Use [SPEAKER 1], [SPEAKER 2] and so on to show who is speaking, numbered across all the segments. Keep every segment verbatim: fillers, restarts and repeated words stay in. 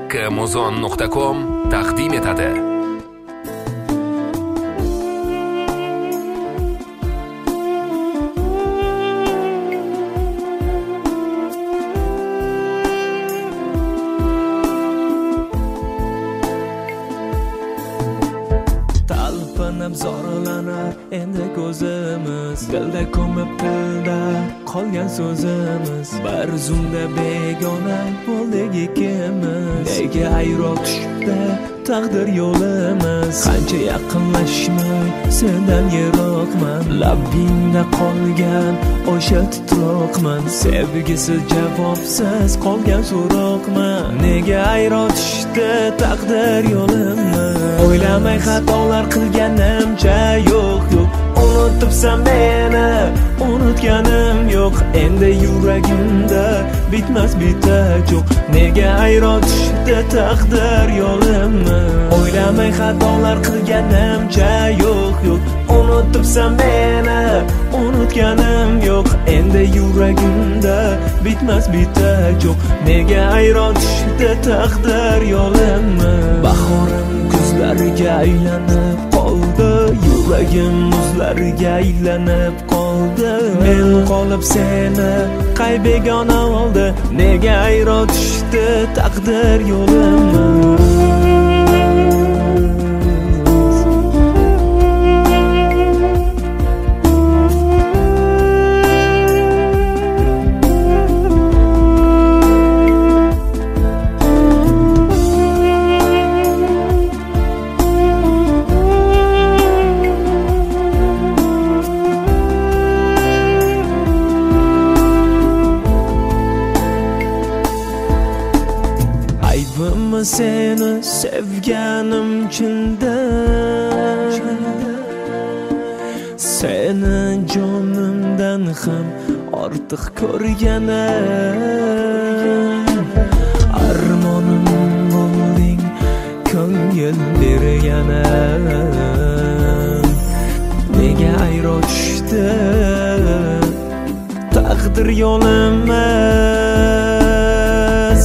[SPEAKER 1] kmuzon nuqta com taqdim etadi.
[SPEAKER 2] Talpinib zorlanar endi ko'zimiz, dilda ko'mib tilda qolgan so'zimiz. Bir zumda begona bo'ldik ikkimiz, nega ayro tushdi taqdir yo'limiz. Qancha yaqinlashmay sendan yiroqman, labbingda qolgan o'sha titroqman. Sevgisiz javobsiz qolgan so'roqman, nega ayro tushdi taqdir yo'limiz. O'ylamay xatolar qilganimcha yo'q yo'q, unutibsan meni unutganim yo'q. Endi yuragimda bitmas bitak yo'q, nega ayro tushdi taqdir yo'limni. O'ylamay xatolar qilganimcha yo'q yo'q, unutibsan meni unutganim yo'q. Endi yuragimda bitmas bitak yo'q, nega ayro tushdi taqdir yo'limni. Bahorim kuzlarga aylanib qoldi, yuragim muzlarga aylanib qoldi. Men qolib seni qay begona oldi, nega ayro tushdi taqdir yo'limni. Aybimmi seni sevganim chindan, seni jonimdan ham ortiq ko'rganim. Armonim bo'lding ko'ngil berganim, nega ayro tushdi taqdir yo'limiz.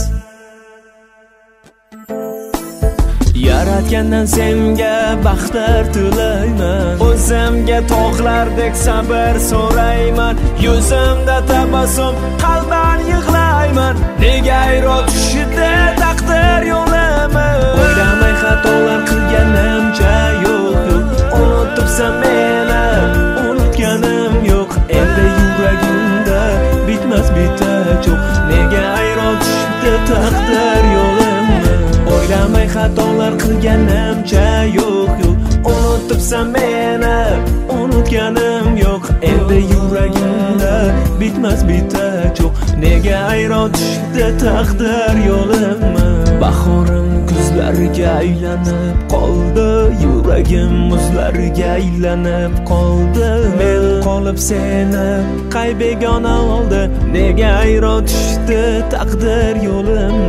[SPEAKER 2] Yaratgandan senga baxtlar tilayman, o'zimga tog'lardek sabr so'rayman. Yuzimda tabassum qalban yig'layman, nega ayro tushdi taqdir yo'limi. O'ylamay xatolar qilganimcha yo'q yo'q, unutibsan meni unutganim yo'q. Endi yuragimda bitmas bitak yo'q, nega ayro tushdi taqdir yo'limni. O'ylamay xatolar qilganimcha yo'q yo'q, unutibsan meni unutganim yo'q. Endi yuragimda bitmas bitak yo'q, nega ayro tushdi taqdir yo'limni. Bahorim kuzlarga aylanib qoldi, yuragim muzlarga aylanib qoldi. Men qolib seni qay begona oldi, nega ayro tushdi taqdir yo'limni.